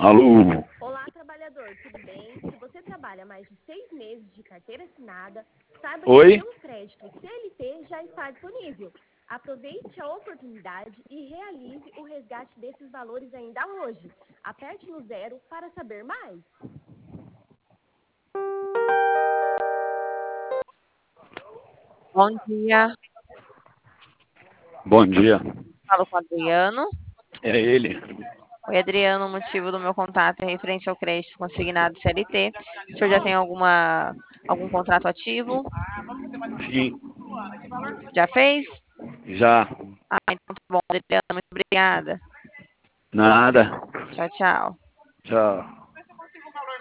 Alô? Olá, trabalhador, tudo bem? Se você trabalha mais de 6 meses de carteira assinada, saiba que Oi? seu crédito CLT já está disponível. Aproveite a oportunidade e realize o resgate desses valores ainda hoje. Aperte no 0 para saber mais. Bom dia. Bom dia. Falo com o Adriano. É ele. Oi, Adriano. O motivo do meu contato é referente ao crédito consignado CLT. O senhor já tem algum contrato ativo? Sim, Já fez? já. Ah, então tá bom, Adriano. Muito obrigada. Nada. Tchau, tchau. Tchau.